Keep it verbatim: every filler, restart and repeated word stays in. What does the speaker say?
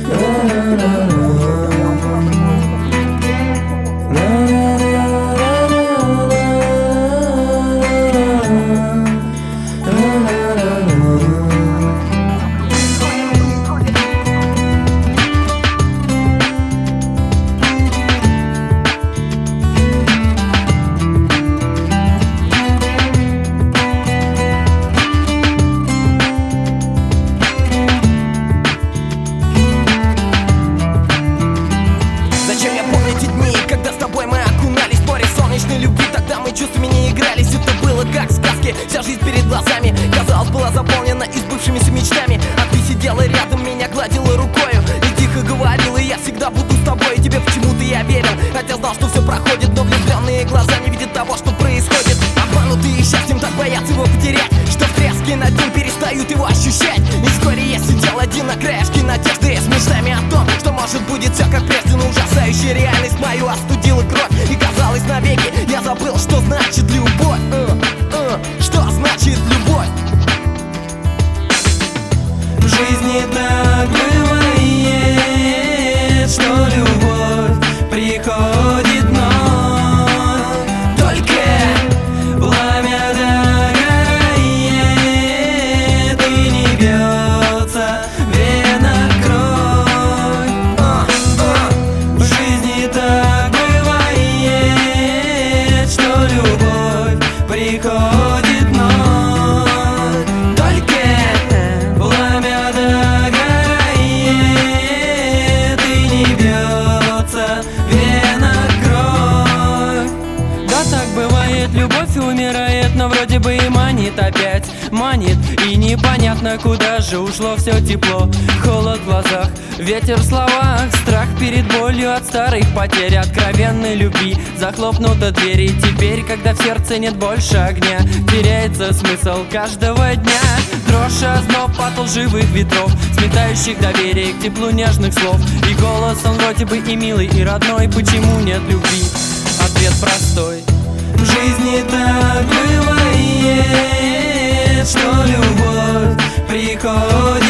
Чувствами не игрались, это было как в сказке. Вся жизнь перед глазами, казалось, была заполнена и сбывшимися мечтами. А ты сидела рядом, меня гладила рукою и тихо говорила: я всегда буду с тобой. И тебе почему-то я верил, хотя знал, что все проходит. Но влюбленные глаза не видят того, что происходит. Обманутые счастьем так боятся его потерять, что в треске над ним перестают его ощущать. И вскоре я сидел один на краешке надежды, с мечтами о том, что может будет все как прежде. Но ужасающая реальность мою остудила кровь, и казалось навеки я забыл, что значит любовь. uh, uh, Что значит любовь? В жизни так бывает, что любовь приходит вновь. Только пламя догорает и не бьется вена кровь. uh, uh. В жизни так бывает, что любовь приходит вновь. Только пламя догорает и не бьется вена кровь. Да, так бывает, любовь умирает, но вроде бы и манит опять. Манит, и непонятно, куда же ушло все тепло. Холод в глазах, ветер в словах, страх перед болью от старых потерь, откровенной любви. Захлопнута дверь, и теперь, когда в сердце нет больше огня, теряется смысл каждого дня. Дрожь, озноб от лживых ветров, сметающих доверие к теплу нежных слов. И голос, он вроде бы и милый, и родной. Почему нет любви? Ответ простой. В жизни так бывает, что любовь приходит